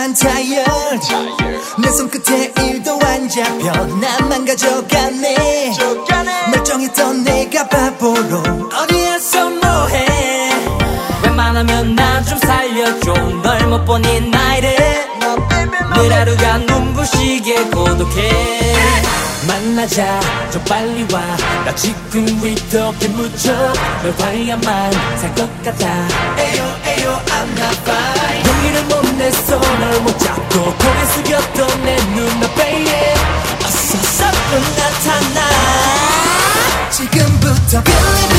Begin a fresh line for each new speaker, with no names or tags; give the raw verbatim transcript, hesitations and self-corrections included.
난 tired 내 손끝에 일도 안 잡혀 나만 가져가네 멀쩡했던 내가 바보로 어디에서 뭐해
웬만하면 나 좀 살려줘 널 못 보니 나이래 늘 하루가 눈부시게 고독해 만나자 좀 빨리 와 나 지금 위독에 묻혀 널 봐야만 살 것 같아
에요 에요 I'm not fine
용기를 못 내서 널 못 잡고 고개 숙였던 내 눈앞에
어서 썩고 나타나 지금부터 빌리브